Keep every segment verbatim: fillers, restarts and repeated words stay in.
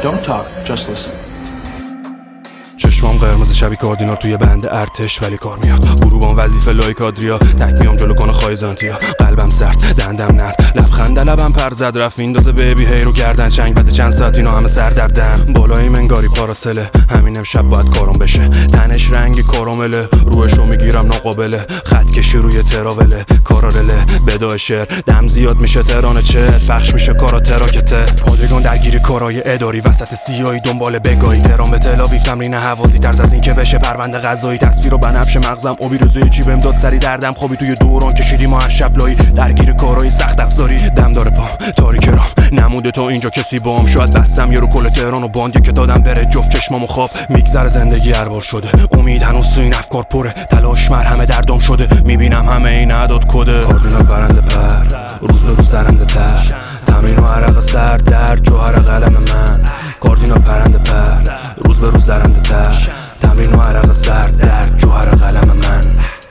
Don't talk, just listen. چشمام قرمز شبی کاردینال توی بند ارتش ولی کار میاد. غروبان وظیفه لایک آدریا، تک میام جلو کنه خایزانتیا. قلبم سرد، دندم نرم، لبخند لبم پر زد رفت میندازه بیبی هی رو گردن چنگ بده چند ساعت اینا همه سر دردن. بالای منگاری پاراسله، همین امشب باید کارم بشه. تنش رنگ کارامله، روشو میگیرم ناقابله. خط کشی روی تراوله، کارارله بدای شعر. دم زیاد میشه ترانه چه پخش میشه کارا تراکته. پادگان درگیر کارای اداری، وسط سیایی دنبال بگاهی. تهران به تل‌آویو تمرین حوازی، ترس از این که بشه پرونده قضایی. تصویر رو بنفش مغزم آبی روزی جیبم داد سری دردم خوابی. توی دوران کشیدی ما هر شب لایی، درگیر کارهای سخت افزاری. دم داره پام تاریک رام، نموده تا اینجا کسی بام. شاید بستم یه رو کل تهران و باند که دادم بره جفت چشمام و خواب. میگذره زندگی هر بار شده، امید هنوز تو این افکار پره. تلاش مرهم دردام شده، میبینم همه این اعداد کده. کاردینال پرنده پر، روز به روز درنده تر. تمرین و عرق سر در جوهر قلم من. کاردینال پرنده پر، روز به روز درنده تر. تمرین و عرق سر در جوهر قلم من.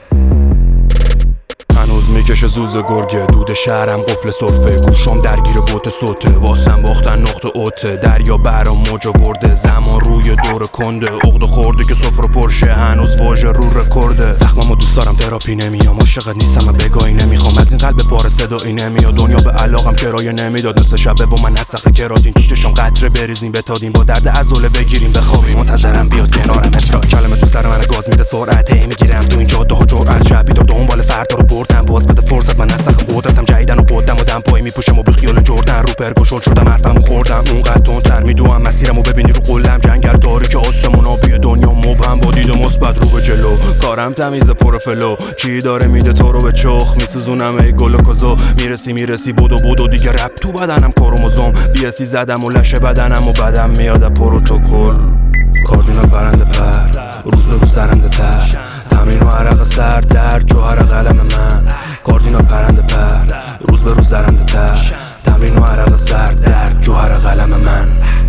هنوز میکشه زوز گرگه، دود شهرم قفل صرفه. گوشم درگیر بوت صوته، واسم باختن نقطه اوته. دریا برام موجا برده، زمان روی دور کنده. عقد خورده که سفره پرشه، هنوز واژه رو رکورده. زخمامو دوست دارم تراپی نمیام، عاشقت نیستم و بگاهی نمیخوام. از این قلب پاره صدایی نمیاد، دنیا به علاقم کرایه نمیداد. مثل شبه با من نسخ کراتین، تو چشام قطره بریزیم بتادیم. با درد عضله بگیریم بخوابیم، منتظرم بیاد کنارم اسرائیل. کلمه تو سر من گاز میده سرعت، هی میگیرم تو این جاده ها جرأت. شبی تا دنبال فردا رو بردم، باز بده فرصت. من نسخ قدرتم جدیدن و قدم و دم پایی میپوشم و بخیال جردن. رو پرگوشل شدم حرفمو خوردم، اونقدر تندتر میدوام مسیرمو. ببینی رو قلم جنگل تاریک آسمون آبی دنیا مبهم. با دید مثبت رو به جلو، کارم تمیز پر فلو. چی داره میده تو رو به چخ، میسوزونم ای گل و کزو. میرسی میرسی بودو بودو دیگه رپ تو بدنم کروموزوم. بیاسی زدم و لشه بدنم و بدم میاد پروتکل. کاردینال پرنده پر، روز به روز درنده تر. تمرین و عرق سر در جوهر قلم من. کاردینال پرنده پر، روز به روز درنده تر. تمرین و عرق سر در جوهر قلم من.